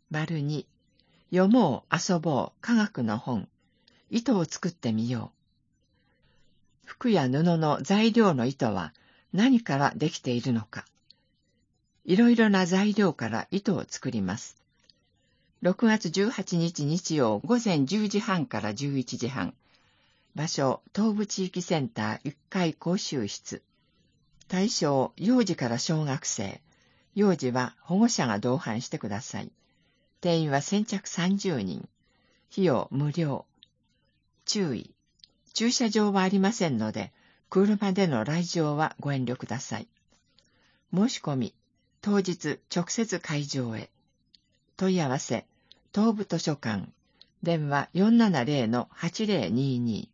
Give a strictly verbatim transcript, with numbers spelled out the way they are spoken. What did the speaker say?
丸に、読もう遊ぼう科学の本、糸を作ってみよう。服や布の材料の糸は何からできているのか。いろいろな材料から糸を作ります。ろくがつじゅうはちにち日曜午前じゅうじはんからじゅういちじはん。場所、東部地域センターいっかい講習室。対象、幼児から小学生。幼児は保護者が同伴してください。定員は先着さんじゅうにん。費用無料。注意。駐車場はありませんので、車での来場はご遠慮ください。申し込み、当日直接会場へ。問い合わせ、東部図書館、電話 よんななゼロのはちゼロにーにー。